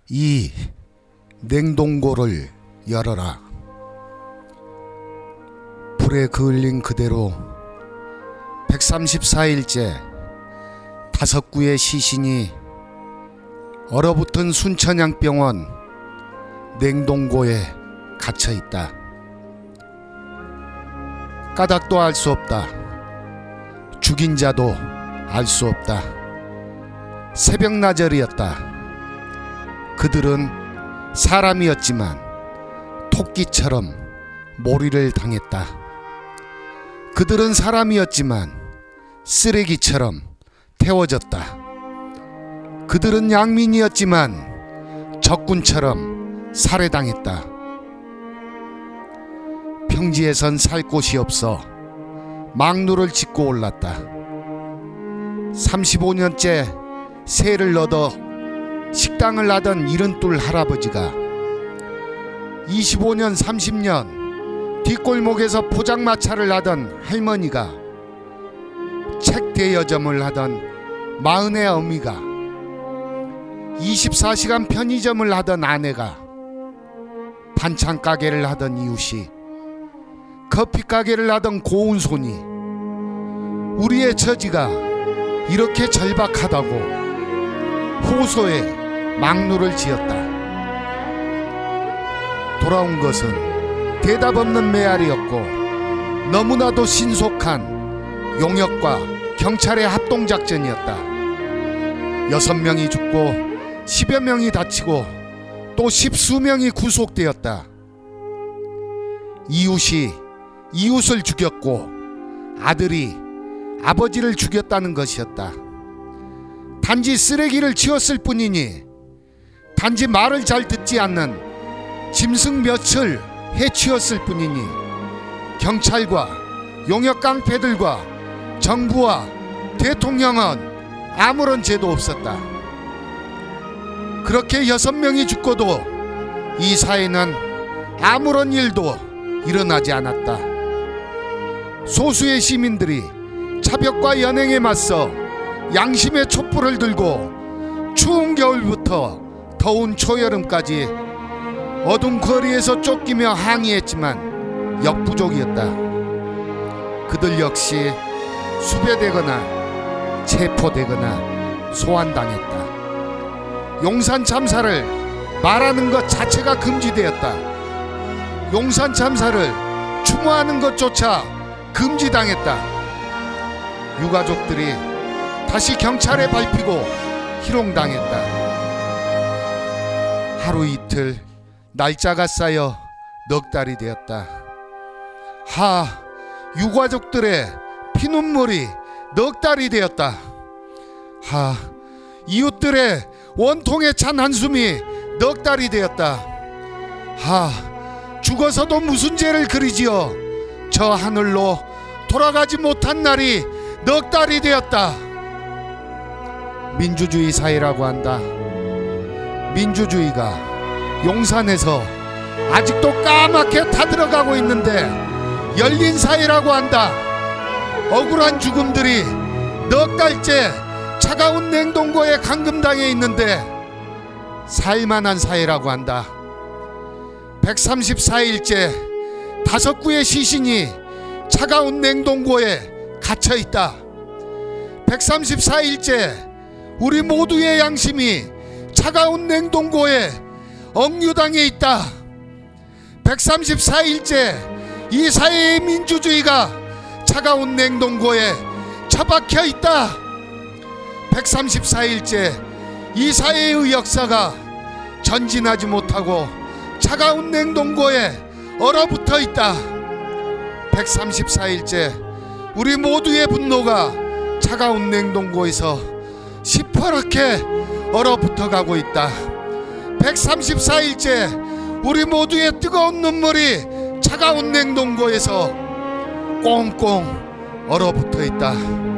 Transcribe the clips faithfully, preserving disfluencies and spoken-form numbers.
이 냉동고를 열어라. 불에 그을린 그대로 백삼십사 일째 다섯 구의 시신이 얼어붙은 순천향병원 냉동고에 갇혀있다. 까닭도 알 수 없다. 죽인 자도 알 수 없다. 새벽나절이었다. 그들은 사람이었지만 토끼처럼 몰이를 당했다. 그들은 사람이었지만 쓰레기처럼 태워졌다. 그들은 양민이었지만 적군처럼 살해당했다. 평지에선 살 곳이 없어 망루를 짓고 올랐다. 삼십오 년째 새를 얻어 식당을 하던 일흔둘 할아버지가 이십오 년 삼십 년 뒷골목에서 포장마차를 하던 할머니가 책 대여점을 하던 마흔의 어미가 이십사 시간 편의점을 하던 아내가 반찬 가게를 하던 이웃이 커피 가게를 하던 고운 손이 우리의 처지가 이렇게 절박하다고 호소에 망루를 지었다. 돌아온 것은 대답 없는 메아리였고 너무나도 신속한 용역과 경찰의 합동작전이었다. 여섯 명이 죽고 십여 명이 다치고 또 십수 명이 구속되었다. 이웃이 이웃을 죽였고 아들이 아버지를 죽였다는 것이었다. 단지 쓰레기를 치웠을 뿐이니, 단지 말을 잘 듣지 않는 짐승 몇을 해치웠을 뿐이니 경찰과 용역 깡패들과 정부와 대통령은 아무런 죄도 없었다. 그렇게 여섯 명이 죽고도 이 사회는 아무런 일도 일어나지 않았다. 소수의 시민들이 차벽과 연행에 맞서 양심의 촛불을 들고 추운 겨울부터 더운 초여름까지 어둠 거리에서 쫓기며 항의했지만 역부족이었다. 그들 역시 수배되거나 체포되거나 소환당했다. 용산 참사를 말하는 것 자체가 금지되었다. 용산 참사를 추모하는 것조차 금지당했다. 유가족들이 다시 경찰에 밟히고 희롱당했다. 하루 이틀 날짜가 쌓여 넉 달이 되었다. 하, 유가족들의 피눈물이 넉 달이 되었다. 하, 이웃들의 원통에 찬 한숨이 넉 달이 되었다. 하, 죽어서도 무슨 죄를 그리지어 저 하늘로 돌아가지 못한 날이 넉 달이 되었다. 민주주의 사회라고 한다. 민주주의가 용산에서 아직도 까맣게 타들어가고 있는데 열린 사회라고 한다. 억울한 죽음들이 넉 달째 차가운 냉동고에 감금당해 있는데 살만한 사회라고 한다. 백삼십사 일째 다섯 구의 시신이 차가운 냉동고에 갇혀있다. 백삼십사 일째 우리 모두의 양심이 차가운 냉동고에 억류당해 있다. 백삼십사 일째 이 사회의 민주주의가 차가운 냉동고에 처박혀 있다. 백삼십사 일째 이 사회의 역사가 전진하지 못하고 차가운 냉동고에 얼어붙어 있다. 백삼십사 일째 우리 모두의 분노가 차가운 냉동고에서 시퍼렇게 얼어붙어 가고 있다. 백삼십사 일째 우리 모두의 뜨거운 눈물이 차가운 냉동고에서 꽁꽁 얼어붙어 있다.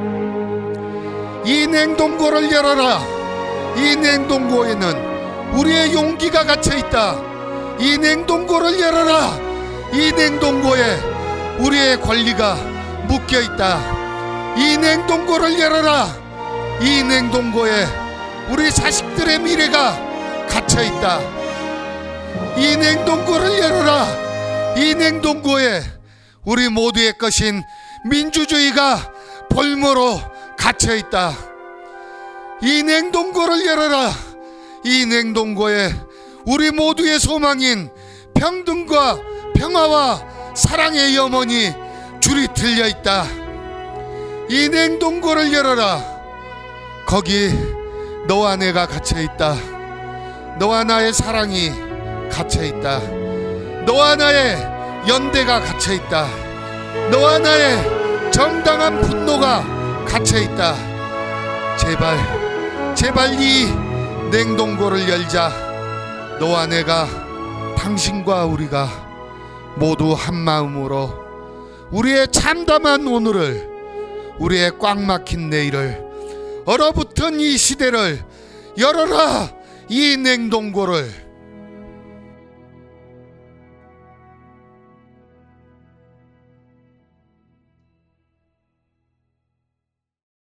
이 냉동고를 열어라. 이 냉동고에는 우리의 용기가 갇혀 있다. 이 냉동고를 열어라. 이 냉동고에 우리의 권리가 묶여 있다. 이 냉동고를 열어라. 이 냉동고에 우리 자식들의 미래가 갇혀 있다. 이 냉동고를 열어라. 이 냉동고에 우리 모두의 것인 민주주의가 볼모로 갇혀 있다. 이 냉동고를 열어라. 이 냉동고에 우리 모두의 소망인 평등과 평화와 사랑의 염원이 줄이 틀려 있다. 이 냉동고를 열어라. 거기 너와 내가 갇혀 있다. 너와 나의 사랑이 갇혀 있다. 너와 나의 연대가 갇혀 있다. 너와 나의 정당한 분노가 갇혀 있다. 제발 제발 이 냉동고를 열자. 너와 내가, 당신과 우리가 모두 한 마음으로 우리의 참담한 오늘을, 우리의 꽉 막힌 내일을, 얼어붙은 이 시대를 열어라. 이 냉동고를